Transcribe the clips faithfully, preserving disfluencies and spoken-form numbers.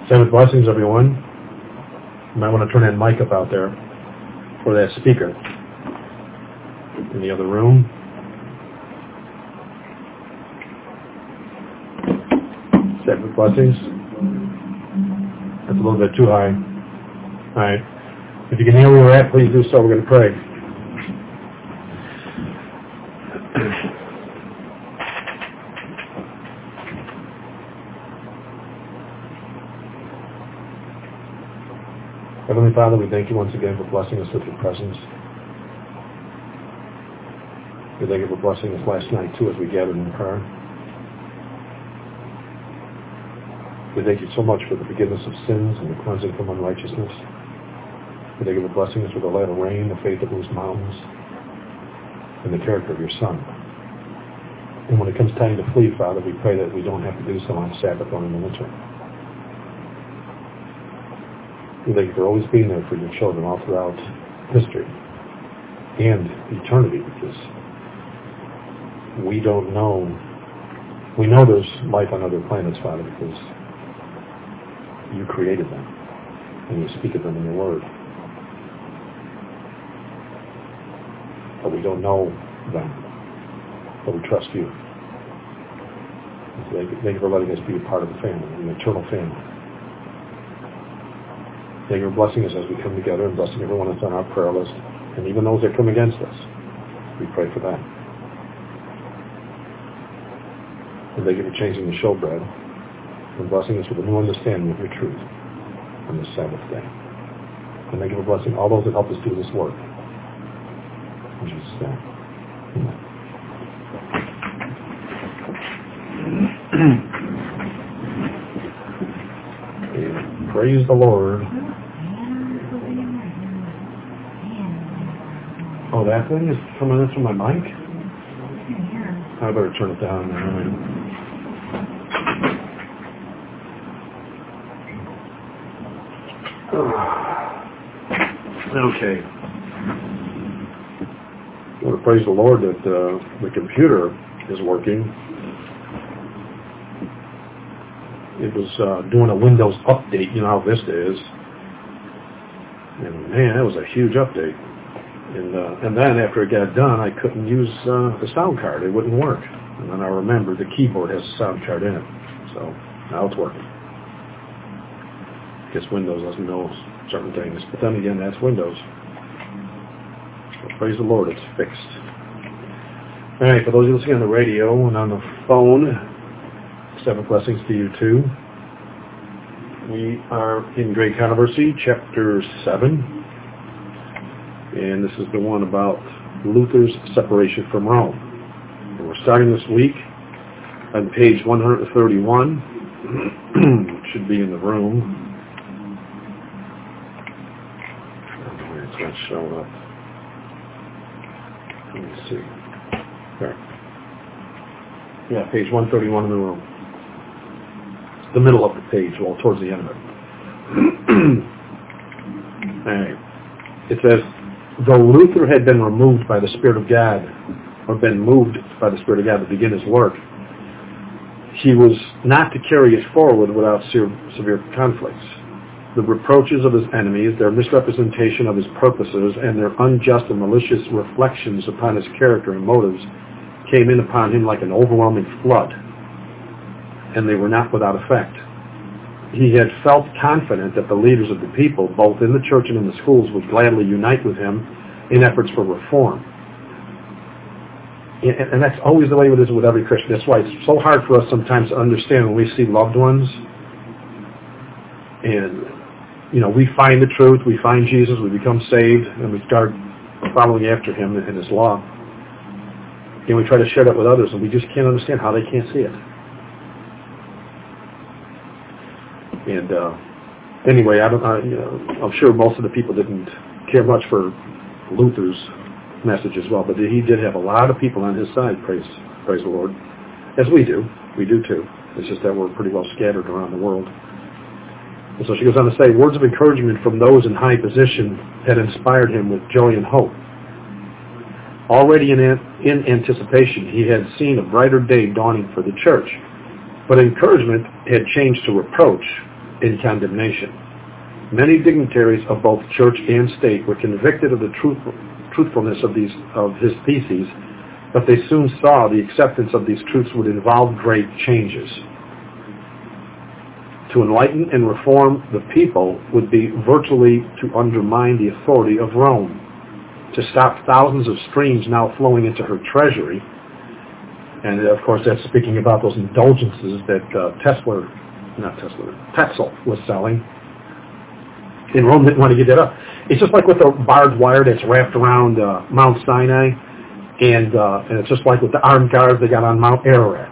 Sabbath blessings, everyone. You might want to turn that mic up out there for that speaker. In the other room. Sabbath blessings. That's a little bit too high. All right. If you can hear where we're at, please do so. We're going to pray. Heavenly Father, we thank you once again for blessing us with your presence. We thank you for blessing us last night, too, as we gathered in prayer. We thank you so much for the forgiveness of sins and the cleansing from unrighteousness. We thank you for blessing us with the light of rain, the faith that moves mountains, and the character of your Son. And when it comes time to flee, Father, we pray that we don't have to do so on Sabbath or in the winter. We thank you for always being there for your children all throughout history and eternity, because we don't know, we know there's life on other planets, Father, because you created them and you speak of them in your word. But we don't know them, but we trust you. So thank you for letting us be a part of the family, an eternal family. Thank you for blessing us as we come together and blessing everyone that's on our prayer list, and even those that come against us. We pray for them. And thank you for changing the showbread and blessing us with a new understanding of your truth on this Sabbath day. And thank you for blessing all those that help us do this work. In Jesus' name. Amen. Praise the Lord. Oh, that thing is coming in from my mic? I better turn it down now. Okay. I want to praise the Lord that uh, the computer is working. It was uh, doing a Windows update, you know how Vista is. And man, that was a huge update. And uh, and then after it got done, I couldn't use uh, the sound card. It wouldn't work. And then I remembered the keyboard has a sound card in it. So now it's working. I guess Windows doesn't know certain things. But then again, that's Windows. So praise the Lord, it's fixed. All right, for those of you listening on the radio and on the phone, seven blessings to you too. We are in Great Controversy, chapter seven. And this is the one about Luther's separation from Rome. And we're starting this week on page one thirty-one. It should be in the room. Oh, it's not showing up. Let me see. There. Yeah, page one thirty-one in the room. It's the middle of the page, well, towards the end of it. All right. It says, though Luther had been removed by the Spirit of God, or been moved by the Spirit of God to begin his work, he was not to carry it forward without severe conflicts. The reproaches of his enemies, their misrepresentation of his purposes, and their unjust and malicious reflections upon his character and motives came in upon him like an overwhelming flood, and they were not without effect. He had felt confident that the leaders of the people, both in the church and in the schools, would gladly unite with him in efforts for reform. And that's always the way it is with every Christian. That's why it's so hard for us sometimes to understand when we see loved ones and, you know, we find the truth, we find Jesus, we become saved, and we start following after him in his law. And we try to share that with others, and we just can't understand how they can't see it. And uh, anyway, I don't, I, you know, I'm sure most of the people didn't care much for Luther's message as well, but he did have a lot of people on his side, praise, praise the Lord, as we do. We do too. It's just that we're pretty well scattered around the world. And so she goes on to say, words of encouragement from those in high position had inspired him with joy and hope. Already in, in anticipation, he had seen a brighter day dawning for the church, but encouragement had changed to reproach in condemnation. Many dignitaries of both church and state were convicted of the truth, truthfulness of these of his theses, but they soon saw the acceptance of these truths would involve great changes. To enlighten and reform the people would be virtually to undermine the authority of Rome. To stop thousands of streams now flowing into her treasury, and of course that's speaking about those indulgences that uh, Tesla, not Tesla, Tetzel was selling. And Rome didn't want to give that up. It's just like with the barbed wire that's wrapped around uh, Mount Sinai, and uh, and it's just like with the armed guards they got on Mount Ararat.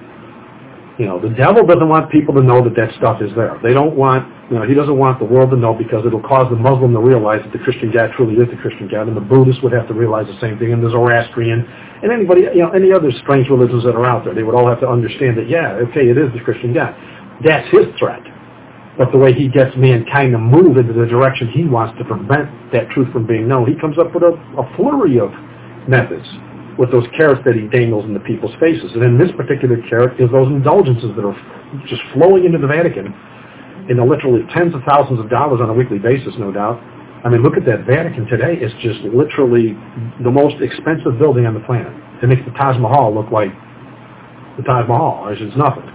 You know, the devil doesn't want people to know that that stuff is there. They don't want, you know, he doesn't want the world to know because it'll cause the Muslim to realize that the Christian God truly is the Christian God, and the Buddhist would have to realize the same thing, and the Zoroastrian, and anybody, you know, any other strange religions that are out there. They would all have to understand that, yeah, okay, it is the Christian God. That's his threat. But the way he gets mankind to move into the direction he wants to prevent that truth from being known, he comes up with a, a flurry of methods with those carrots that he dangles in the people's faces. And in this particular carrot is those indulgences that are just flowing into the Vatican in the literally tens of thousands of dollars on a weekly basis, no doubt. I mean, look at that Vatican today. It's just literally the most expensive building on the planet. It makes the Taj Mahal look like the Taj Mahal. It's nothing.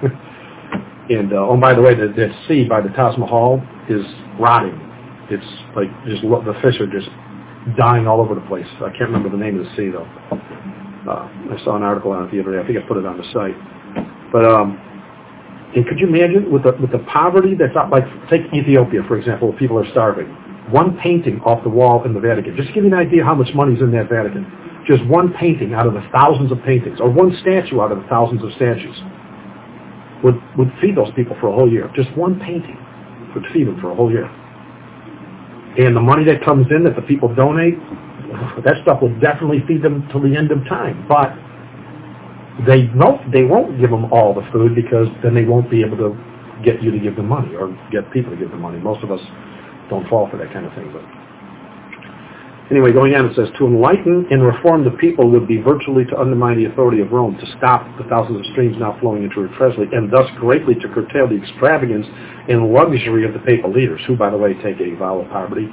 And, uh, oh, by the way, that, that sea by the Taj Mahal is rotting. It's like just the fish are just dying all over the place. I can't remember the name of the sea, though. Uh, I saw an article on it the other day. I think I put it on the site. But, um, and could you imagine with the, with the poverty that's out, like, take Ethiopia, for example, where people are starving. One painting off the wall in the Vatican. Just to give you an idea how much money's in that Vatican. Just one painting out of the thousands of paintings, or one statue out of the thousands of statues, would, would feed those people for a whole year. Just one painting would feed them for a whole year. And the money that comes in that the people donate, that stuff will definitely feed them till the end of time. But they won't, they won't give them all the food because then they won't be able to get you to give them money or get people to give them money. Most of us don't fall for that kind of thing. But anyway, going on, it says, to enlighten and reform the people would be virtually to undermine the authority of Rome, to stop the thousands of streams now flowing into her treasury, and thus greatly to curtail the extravagance and luxury of the papal leaders, who, by the way, take a vow of poverty.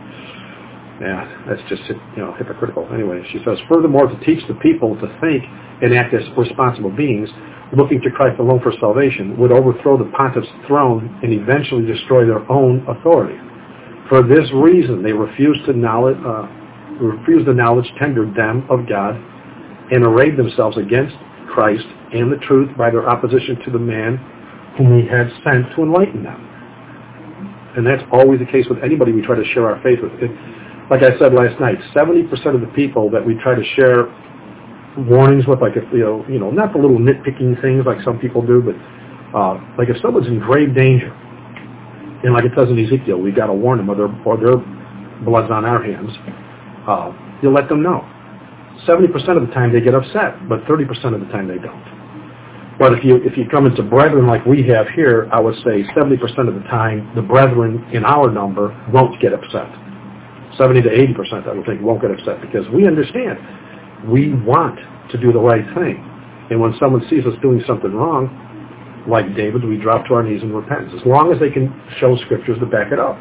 Yeah, that's just, you know, hypocritical. Anyway, she says, furthermore, to teach the people to think and act as responsible beings, looking to Christ alone for salvation, would overthrow the pontiff's throne and eventually destroy their own authority. For this reason, they refused to knowledge, uh, refused the knowledge tendered them of God, and arrayed themselves against Christ and the truth by their opposition to the man whom he had sent to enlighten them. And that's always the case with anybody we try to share our faith with. It, like I said last night, seventy percent of the people that we try to share warnings with, like if you know, you know, not the little nitpicking things like some people do, but uh, like if someone's in grave danger. And like it says in Ezekiel, we've got to warn them or their, or their blood's on our hands. Uh, you'll let them know. seventy percent of the time they get upset, but thirty percent of the time they don't. But if you if you come into brethren like we have here, I would say seventy percent of the time the brethren in our number won't get upset. seventy to eighty percent I would think won't get upset because we understand. We want to do the right thing. And when someone sees us doing something wrong, like David, we drop to our knees in repentance, as long as they can show scriptures to back it up.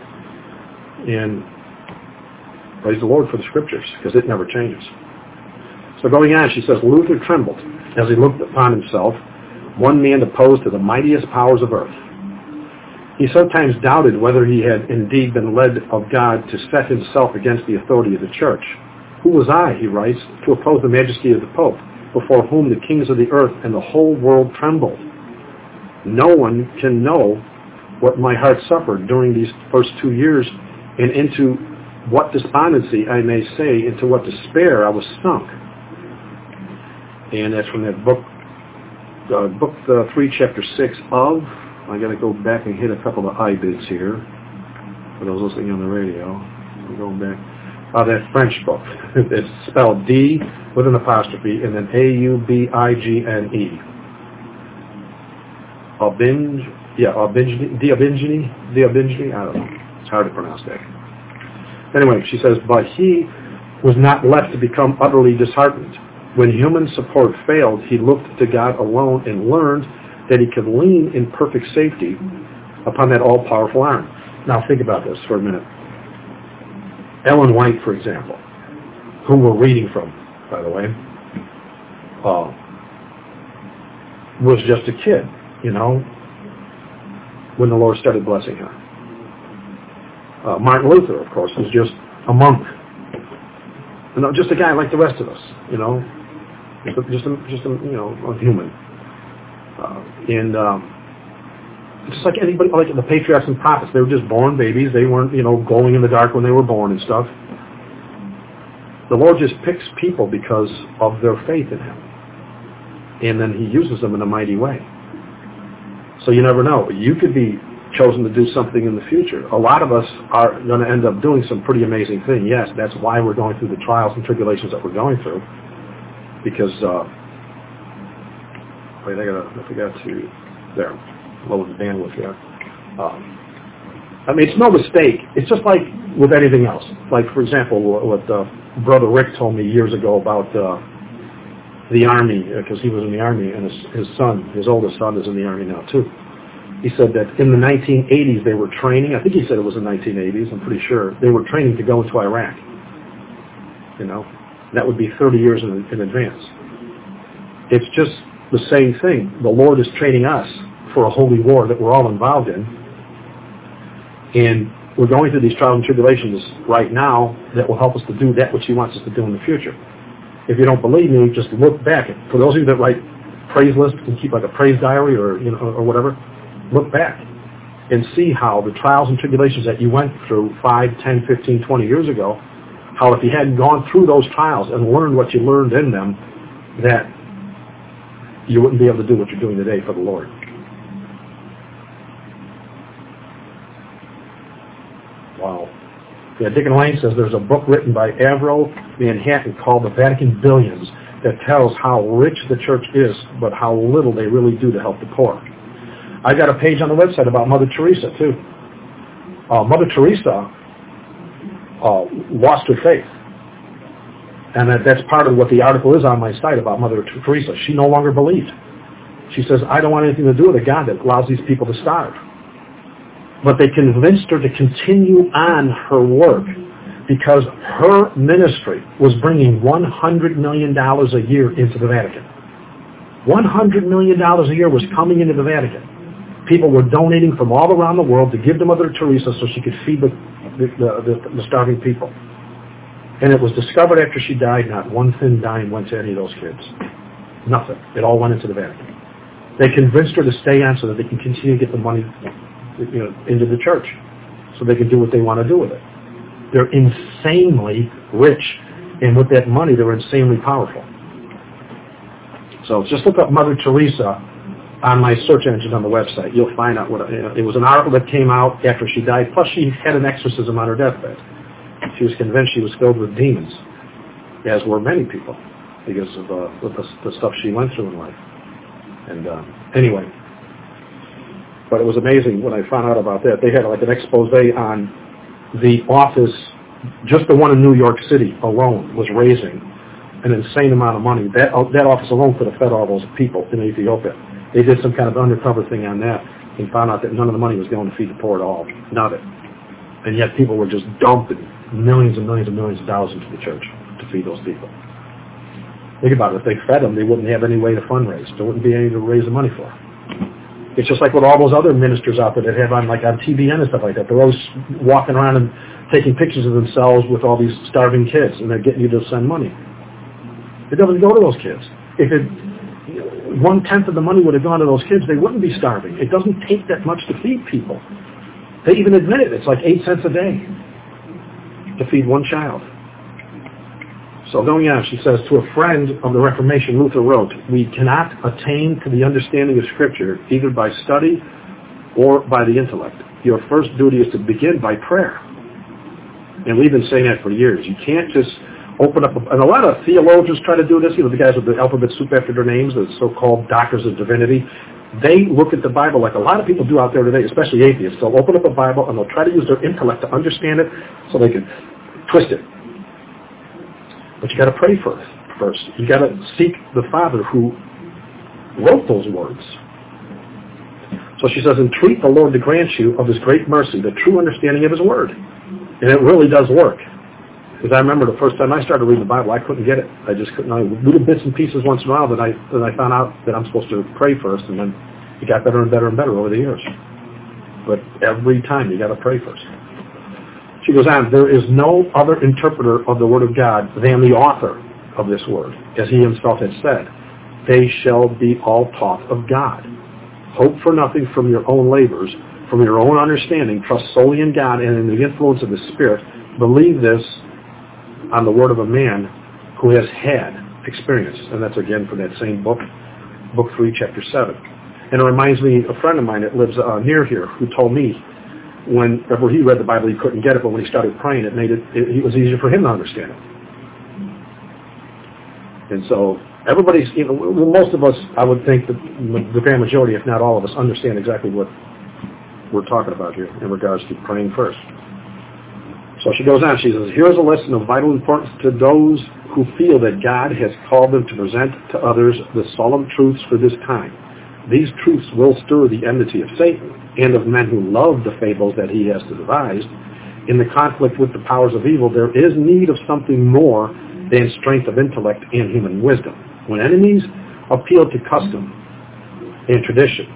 And praise the Lord for the scriptures, because it never changes. So going on, she says, Luther trembled as he looked upon himself, one man opposed to the mightiest powers of earth. He sometimes doubted whether he had indeed been led of God to set himself against the authority of the church. Who was I, he writes, to oppose the majesty of the Pope, before whom the kings of the earth and the whole world trembled? No one can know what my heart suffered during these first two years and into what despondency, I may say, into what despair I was sunk. And that's from that book, uh, book uh, three, chapter six of, I got to go back and hit a couple of I bids here, for those listening on the radio. I'm going back. Uh, that French book. It's spelled D with an apostrophe and then A U B I G N E. Aubinge, yeah, Aubingene, D'Aubingene, D'Aubingene, I don't know. It's hard to pronounce that. Anyway, she says, but he was not left to become utterly disheartened. When human support failed, he looked to God alone and learned that he could lean in perfect safety upon that all-powerful arm. Now think about this for a minute. Ellen White, for example, who we're reading from, by the way, uh, was just a kid, you know, when the Lord started blessing her. Uh, Martin Luther, of course, was just a monk. You know, just a guy like the rest of us, you know, just a, just a, just a you know, a human. Uh, and um, just like anybody, like the patriarchs and prophets, they were just born babies. They weren't, you know, glowing in the dark when they were born and stuff. The Lord just picks people because of their faith in Him. And then He uses them in a mighty way. So you never know. You could be chosen to do something in the future. A lot of us are going to end up doing some pretty amazing thing. Yes, that's why we're going through the trials and tribulations that we're going through. Because, uh, wait, I got I forgot to, there, load the bandwidth here. Um, I mean, it's no mistake. It's just like with anything else. Like, for example, what uh, Brother Rick told me years ago about uh, the Army, because he was in the Army, and his, his son, his oldest son, is in the Army now, too. He said that in the nineteen eighties they were training, I think he said it was the nineteen eighties, I'm pretty sure, they were training to go into Iraq. You know, that would be thirty years in, in advance. It's just the same thing. The Lord is training us for a holy war that we're all involved in. And we're going through these trials and tribulations right now that will help us to do that which He wants us to do in the future. If you don't believe me, just look back. For those of you that write praise lists and keep like a praise diary or, you know, or whatever, look back and see how the trials and tribulations that you went through five, ten, fifteen, twenty years ago, how if you hadn't gone through those trials and learned what you learned in them, that you wouldn't be able to do what you're doing today for the Lord. Wow. Yeah, Dickon Lane says there's a book written by Avro Manhattan called The Vatican Billions that tells how rich the church is, but how little they really do to help the poor. I got a page on the website about Mother Teresa, too. Uh, Mother Teresa uh, lost her faith. And that, that's part of what the article is on my site about Mother Teresa. She no longer believed. She says, I don't want anything to do with a God that allows these people to starve. But they convinced her to continue on her work because her ministry was bringing one hundred million dollars a year into the Vatican. one hundred million dollars a year was coming into the Vatican. People were donating from all around the world to give to Mother Teresa so she could feed the, the, the, the starving people. And it was discovered after she died, not one thin dime went to any of those kids. Nothing. It all went into the Vatican. They convinced her to stay on so that they can continue to get the money, you know, into the church so they can do what they want to do with it. They're insanely rich, and with that money, they're insanely powerful. So just look up Mother Teresa on my search engine on the website. You'll find out what, you know, it was an article that came out after she died, plus she had an exorcism on her deathbed. She was convinced she was filled with demons, as were many people, because of uh, the, the stuff she went through in life. And uh, anyway, but it was amazing when I found out about that. They had like an expose on the office, just the one in New York City alone was raising an insane amount of money. That that office alone could have fed all those people in Ethiopia. They did some kind of undercover thing on that and found out that none of the money was going to feed the poor at all. None of it. And yet people were just dumping millions and millions and millions of dollars into the church to feed those people. Think about it. If they fed them, they wouldn't have any way to fundraise. There wouldn't be any to raise the money for. It's just like with all those other ministers out there that have on like on T V N and stuff like that. They're always walking around and taking pictures of themselves with all these starving kids, and they're getting you to send money. It doesn't go to those kids. If it one tenth of the money would have gone to those kids, they wouldn't be starving. It doesn't take that much to feed people. They even admit it. It's like eight cents a day to feed one child. So going on, she says, to a friend of the Reformation, Luther wrote, we cannot attain to the understanding of Scripture either by study or by the intellect. Your first duty is to begin by prayer. And we've been saying that for years. You can't just open up, a, and a lot of theologians try to do this, you know, the guys with the alphabet soup after their names, the so-called doctors of divinity. They look at the Bible like a lot of people do out there today, especially atheists. They'll open up a Bible and they'll try to use their intellect to understand it so they can twist it. But you got to pray first. First, you got to seek the Father who wrote those words. So So she says, entreat the Lord to grant you of his great mercy the true understanding of his word. And it really does work. Because I remember the first time I started reading the Bible, I couldn't get it. I just couldn't. I little bits and pieces once in a while that I that I found out that I'm supposed to pray first, and then it got better and better and better over the years. But every time you got to pray first. She goes on, there is no other interpreter of the Word of God than the author of this Word, as he himself had said. They shall be all taught of God. Hope for nothing from your own labors, from your own understanding. Trust solely in God and in the influence of the Spirit. Believe this on the word of a man who has had experience. And that's again from that same book, book three, chapter seven. And it reminds me, a friend of mine that lives uh, near here who told me whenever he read the Bible he couldn't get it, but when he started praying it made it, it, it was easier for him to understand it. And so everybody's, you know, most of us, I would think that the grand majority, if not all of us, understand exactly what we're talking about here in regards to praying first. So she goes on, she says, here's a lesson of vital importance to those who feel that God has called them to present to others the solemn truths for this time. These truths will stir the enmity of Satan and of men who love the fables that he has devised. In the conflict with the powers of evil, there is need of something more than strength of intellect and human wisdom. When enemies appeal to custom and tradition,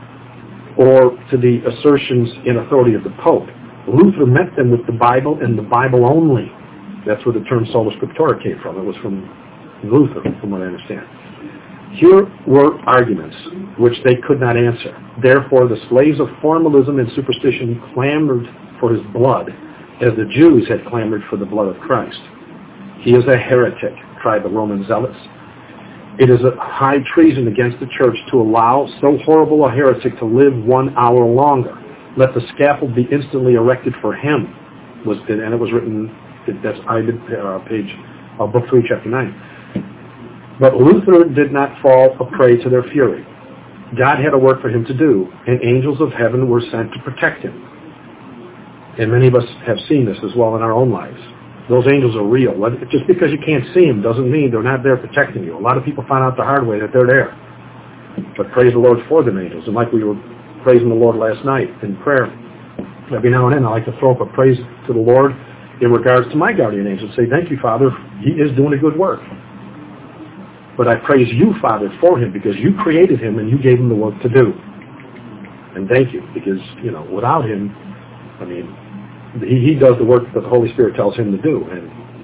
or to the assertions and authority of the Pope, Luther met them with the Bible and the Bible only. That's where the term sola scriptura came from. It was from Luther, from what I understand. Here were arguments which they could not answer. Therefore, the slaves of formalism and superstition clamored for his blood, as the Jews had clamored for the blood of Christ. He is a heretic, cried the Roman zealots. It is a high treason against the church to allow so horrible a heretic to live one hour longer. Let the scaffold be instantly erected for him. Was and it was written, that's I did, uh, page, uh, book three, chapter nine. But Luther did not fall a prey to their fury. God had a work for him to do, and angels of heaven were sent to protect him. And many of us have seen this as well in our own lives. Those angels are real. Just because you can't see them doesn't mean they're not there protecting you. A lot of people find out the hard way that they're there. But praise the Lord for them angels. And like we were praising the Lord last night in prayer, every now and then I like to throw up a praise to the Lord in regards to my guardian angel. Say, thank you, Father. He is doing a good work. But I praise you, Father, for him because you created him and you gave him the work to do. And thank you because, you know, without him, I mean, He, he does the work that the Holy Spirit tells him to do. And,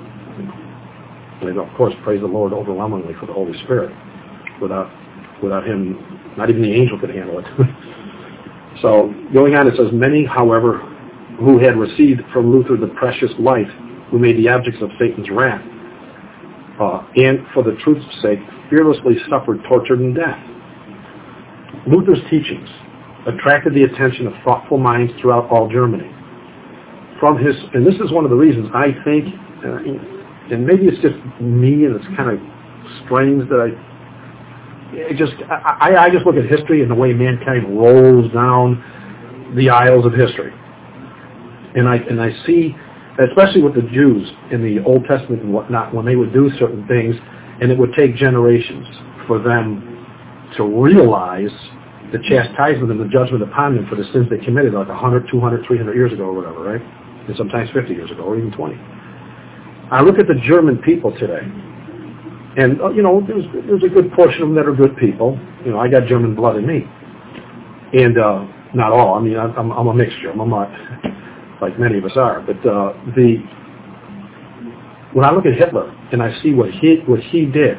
and of course, praise the Lord overwhelmingly for the Holy Spirit. Without without him, not even the angel could handle it. So, going on, it says, many, however, who had received from Luther the precious light, who made the objects of Satan's wrath, uh, and for the truth's sake, fearlessly suffered torture and death. Luther's teachings attracted the attention of thoughtful minds throughout all Germany. From his, and this is one of the reasons I think, uh, and maybe it's just me, and it's kind of strange that I, it just, I, I just look at history and the way mankind rolls down the aisles of history, and I and I see, especially with the Jews in the Old Testament and whatnot, when they would do certain things, and it would take generations for them to realize the chastisement and the judgment upon them for the sins they committed like one hundred, two hundred, three hundred years ago or whatever, right? And sometimes fifty years ago or even twenty. I look at the German people today, and, uh, you know, there's, there's a good portion of them that are good people. You know, I got German blood in me. And uh, not all. I mean, I'm, I'm a mixture. I'm not like many of us are. But uh, the when I look at Hitler and I see what he, what he did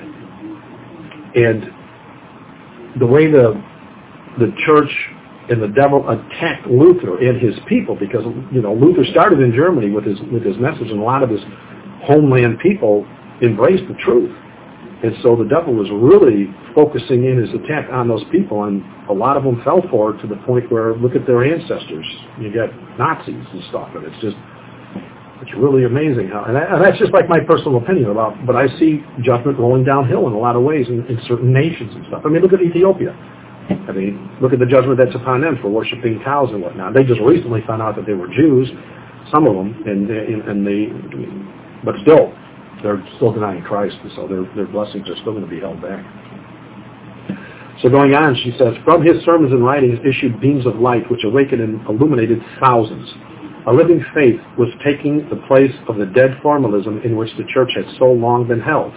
and the way the the church and the devil attacked Luther and his people, because, you know, Luther started in Germany with his with his message, and a lot of his homeland people embraced the truth. And so the devil was really focusing in his attack on those people, and a lot of them fell for it to the point where, look at their ancestors. You got Nazis and stuff, and it's just, it's really amazing how, and, that, and that's just like my personal opinion about, but I see judgment rolling downhill in a lot of ways in, in certain nations and stuff. I mean, look at Ethiopia. I mean, look at the judgment that's upon them for worshiping cows and whatnot. They just recently found out that they were Jews, some of them, and and they, but still, they're still denying Christ, and so their their blessings are still going to be held back. So going on, she says, from his sermons and writings issued beams of light which awakened and illuminated thousands. A living faith was taking the place of the dead formalism in which the church had so long been held.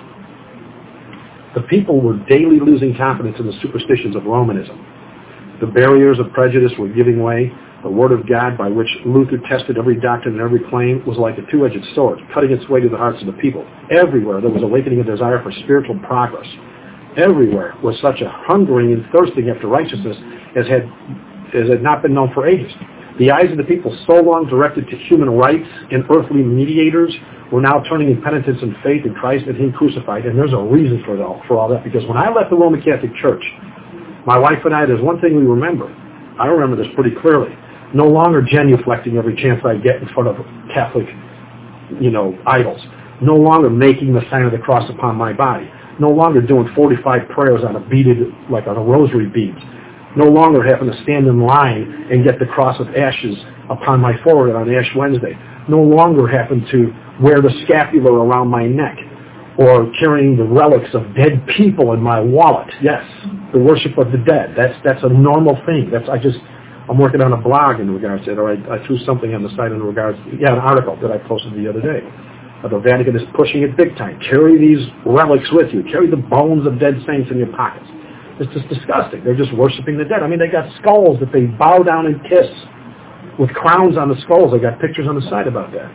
The people were daily losing confidence in the superstitions of Romanism. The barriers of prejudice were giving way. The Word of God, by which Luther tested every doctrine and every claim, was like a two-edged sword, cutting its way to the hearts of the people. Everywhere there was awakening a desire for spiritual progress. Everywhere was such a hungering and thirsting after righteousness as had, as had not been known for ages. The eyes of the people, so long directed to human rights and earthly mediators, were now turning in penitence and faith in Christ and Him crucified. And there's a reason for all, for all that, because when I left the Roman Catholic Church, my wife and I, there's one thing we remember. I remember this pretty clearly. No longer genuflecting every chance I get in front of Catholic, you know, idols. No longer making the sign of the cross upon my body. No longer doing forty-five prayers on a beaded, like on a rosary beads. No longer having to stand in line and get the cross of ashes upon my forehead on Ash Wednesday. No longer having to wear the scapular around my neck or carrying the relics of dead people in my wallet. Yes, the worship of the dead. That's that's a normal thing. That's I just I'm working on a blog in regards to it, or I, I threw something on the site in regards to, yeah, an article that I posted the other day. The Vatican is pushing it big time. Carry these relics with you. Carry the bones of dead saints in your pockets. It's just disgusting. They're just worshiping the dead. I mean, they got skulls that they bow down and kiss with crowns on the skulls. I got pictures on the site about that.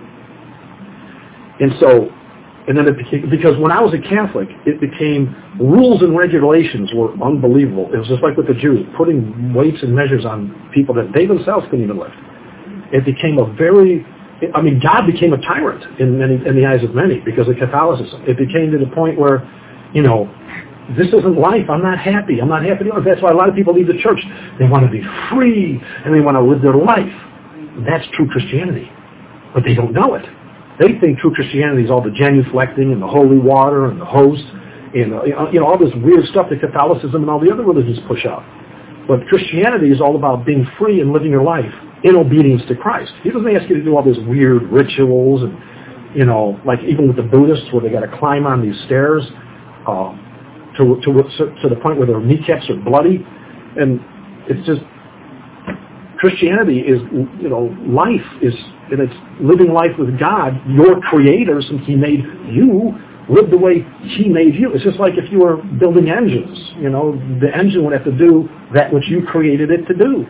And so, and then it became, because when I was a Catholic, it became, rules and regulations were unbelievable. It was just like with the Jews, putting weights and measures on people that they themselves couldn't even lift. It became a very, I mean, God became a tyrant in many, in the eyes of many because of Catholicism. It became to the point where, you know, this isn't life. I'm not happy. I'm not happy. That's why a lot of people leave the church. They want to be free and they want to live their life. That's true Christianity, but they don't know it. They think true Christianity is all the genuflecting and the holy water and the host and uh, you know all this weird stuff that Catholicism and all the other religions push out. But Christianity is all about being free and living your life in obedience to Christ. He doesn't ask you to do all these weird rituals and, you know, like even with the Buddhists where they got to climb on these stairs uh, to, to to the point where their kneecaps are bloody. And it's just, Christianity is, you know, life is, and it's living life with God, your creator, since He made you, live the way He made you. It's just like if you were building engines, you know, the engine would have to do that which you created it to do.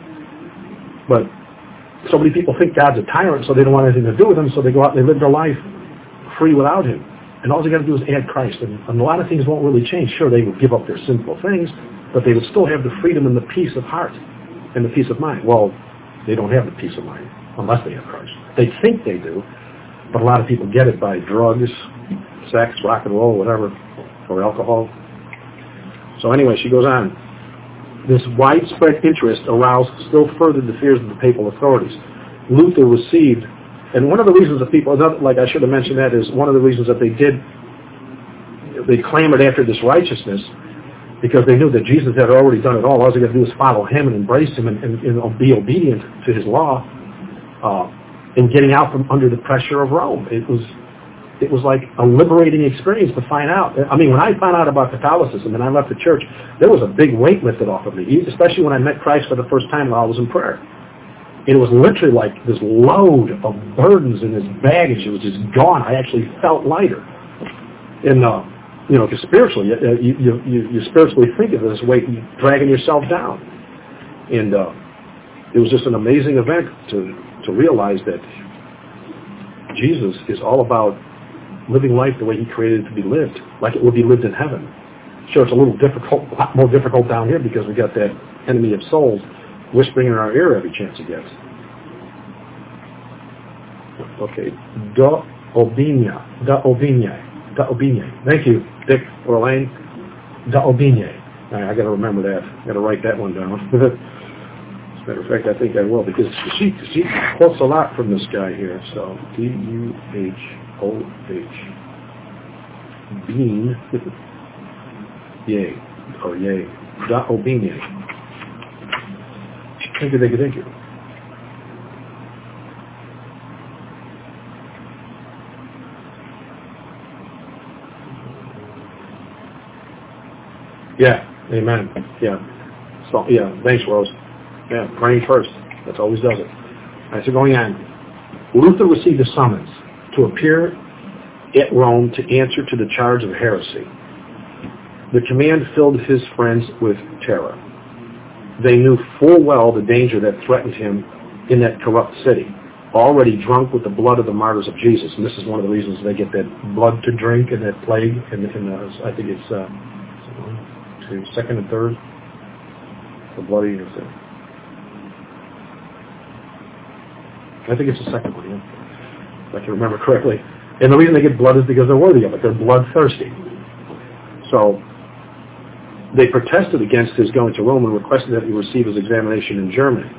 But so many people think God's a tyrant, so they don't want anything to do with Him, so they go out and they live their life free without Him. And all they got to do is add Christ. And, and a lot of things won't really change. Sure, they would give up their sinful things, but they would still have the freedom and the peace of heart and the peace of mind. Well, they don't have the peace of mind unless they have Christ. They think they do, but a lot of people get it by drugs, sex, rock and roll, whatever, or alcohol. So anyway, she goes on. This widespread interest aroused still further the fears of the papal authorities. Luther received, and one of the reasons that people, like I should have mentioned that, is one of the reasons that they did, they clamored after this righteousness, because they knew that Jesus had already done it all. All they got to do is follow Him and embrace Him and, and, and be obedient to His law, uh, and getting out from under the pressure of Rome. It was it was like a liberating experience to find out. I mean, when I found out about Catholicism and I left the church, there was a big weight lifted off of me, especially when I met Christ for the first time while I was in prayer. It was literally like this load of burdens and this baggage. It was just gone. I actually felt lighter. And, uh, you know, because spiritually, you, you, you, you spiritually think of it as weight dragging yourself down. And uh, it was just an amazing event to, to realize that Jesus is all about living life the way He created it to be lived, like it would be lived in heaven. Sure, it's a little difficult, a lot more difficult down here because we got that enemy of souls whispering in our ear every chance he gets. Okay, da obinia, da obinia, da obinia. Thank you, Dick or Elaine. Da obinia. All right, I got to remember that. I got to write that one down. As a matter of fact, I think I will because she she quotes a lot from this guy here. So D U H O H. Bean. Yay. Or yay. Da obinia. Thank you, thank you, thank you. Yeah. Amen. Yeah. So, yeah, thanks, Rose. Yeah, praying first. That's always does it. All right, so going on. Luther received a summons to appear at Rome to answer to the charge of heresy. The command filled his friends with terror. They knew full well the danger that threatened him in that corrupt city, already drunk with the blood of the martyrs of Jesus. And this is one of the reasons they get that blood to drink and that plague. And, and uh, I think it's uh, one, two, second and third. The bloody is it? I think it's the second one, yeah. If I can remember correctly. And the reason they get blood is because they're worthy of it. They're bloodthirsty. So they protested against his going to Rome and requested that he receive his examination in Germany.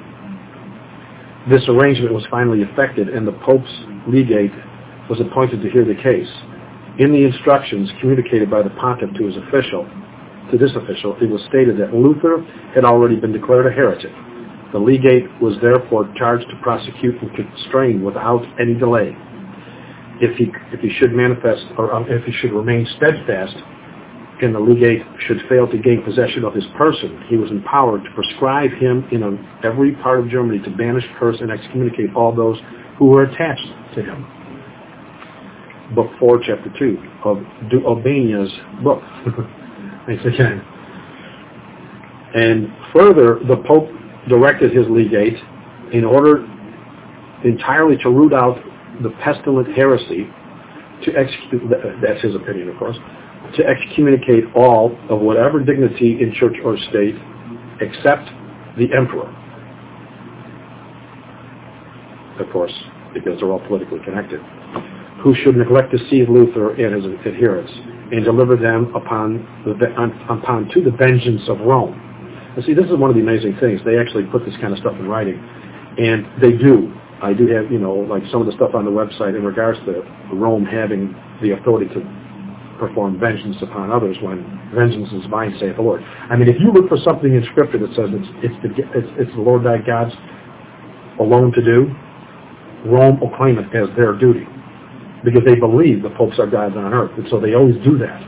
This arrangement was finally effected, and the Pope's legate was appointed to hear the case. In the instructions communicated by the pontiff to his official, to this official, it was stated that Luther had already been declared a heretic. The legate was therefore charged to prosecute and constrain without any delay. If he if he should manifest or um, if he should remain steadfast, and the legate should fail to gain possession of his person, he was empowered to prescribe him in a, every part of Germany to banish, curse, and excommunicate all those who were attached to him. Book four, chapter two of Du Albania's book. Thanks again. And further, the Pope directed his legate in order entirely to root out the pestilent heresy, to execute, that's his opinion, of course, to excommunicate all of whatever dignity in church or state except the emperor. Of course, because they're all politically connected. Who should neglect to seize Luther and his adherents and deliver them upon, the, upon to the vengeance of Rome. And see, this is one of the amazing things. They actually put this kind of stuff in writing. And they do. I do have, you know, like some of the stuff on the website in regards to Rome having the authority to perform vengeance upon others when vengeance is mine, saith the Lord. I mean, if you look for something in Scripture that says it's it's the, it's, it's the Lord thy God's alone to do, Rome will claim it as their duty because they believe the popes are gods on earth, and so they always do that.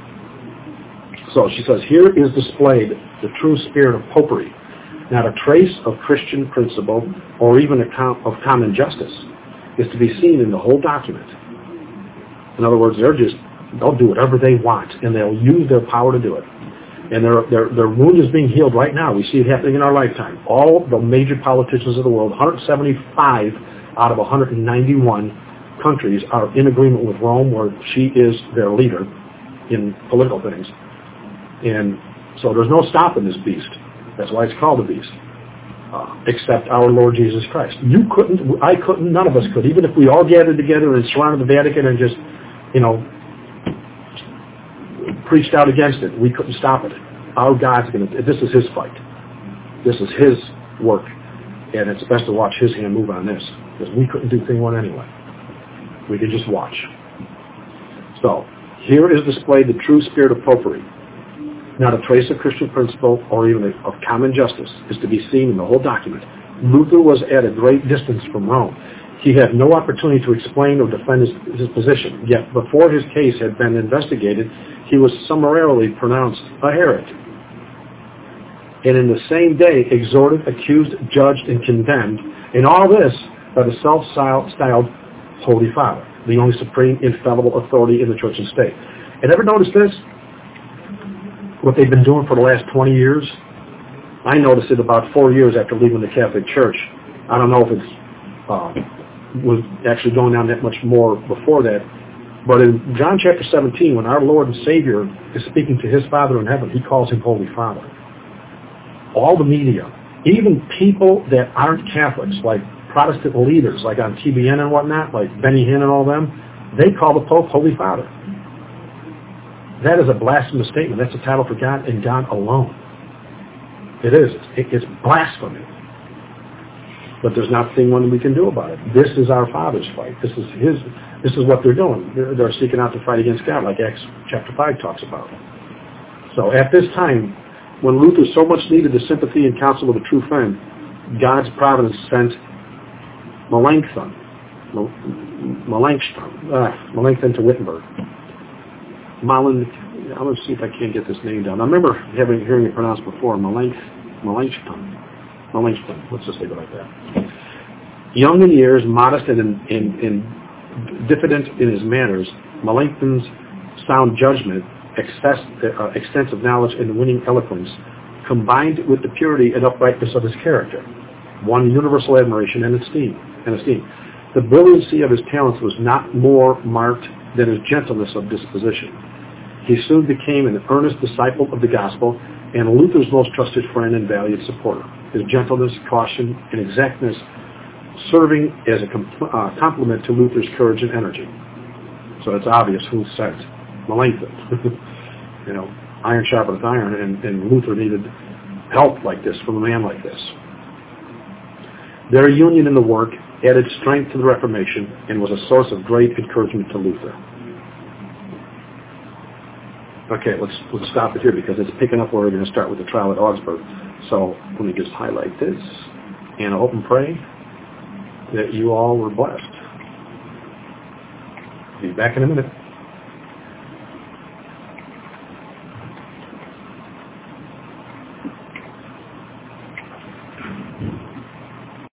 So she says, here is displayed the true spirit of popery, not a trace of Christian principle or even a com- of common justice is to be seen in the whole document. In other words, they're just they'll do whatever they want, and they'll use their power to do it. And their, their, their wound is being healed right now. We see it happening in our lifetime. All the major politicians of the world, one hundred seventy-five out of one hundred ninety-one countries are in agreement with Rome, where she is their leader in political things. And so there's no stopping this beast. That's why it's called a beast. Uh, except our Lord Jesus Christ. You couldn't, I couldn't, none of us could. Even if we all gathered together and surrounded the Vatican and just, you know, preached out against it, we couldn't stop it. Our God's going to, this is his fight. This is his work. And it's best to watch his hand move on this. Because we couldn't do thing one anyway. We could just watch. So, here is displayed the true spirit of popery. Not a trace of Christian principle or even of common justice is to be seen in the whole document. Luther was at a great distance from Rome. He had no opportunity to explain or defend his, his position. Yet before his case had been investigated, he was summarily pronounced a heretic. And in the same day exhorted, accused, judged, and condemned, in all this by the self-styled Holy Father, the only supreme infallible authority in the church and state. And ever notice this? What they've been doing for the last twenty years? I noticed it about four years after leaving the Catholic Church. I don't know if it's uh, was actually going on that much more before that. But in John chapter seventeen, when our Lord and Savior is speaking to his Father in heaven, he calls him Holy Father. All the media, even people that aren't Catholics, like Protestant leaders, like on T B N and whatnot, like Benny Hinn and all them, they call the Pope Holy Father. That is a blasphemous statement. That's a title for God and God alone. It is. It, it's blasphemy. But there's nothing one we can do about it. This is our Father's fight. This is his. This is what they're doing. They're, they're seeking out to fight against God, like Acts chapter five talks about. So at this time, when Luther so much needed the sympathy and counsel of a true friend, God's providence sent Melanchthon, Melanchthon, uh, Melanchthon to Wittenberg. Malin, I'm going to see if I can get this name down. I remember having hearing it pronounced before, Melanch, Melanchthon. Melanchthon, let's just leave it like that. Young in years, modest and, in, in, in diffident in his manners, Melanchthon's sound judgment, excess, uh, extensive knowledge, and winning eloquence, combined with the purity and uprightness of his character, won universal admiration and esteem. And esteem. The brilliancy of his talents was not more marked than his gentleness of disposition. He soon became an earnest disciple of the gospel and Luther's most trusted friend and valued supporter. His gentleness, caution, and exactness serving as a compl- uh, complement to Luther's courage and energy. So it's obvious who sent Melanchthon. you know, iron sharpeneth iron, and, and Luther needed help like this from a man like this. Their union in the work added strength to the Reformation and was a source of great encouragement to Luther. Okay, let's let's stop it here because it's picking up where we're going to start with the trial at Augsburg. So let me just highlight this, and I hope and pray that you all were blessed. Be back in a minute.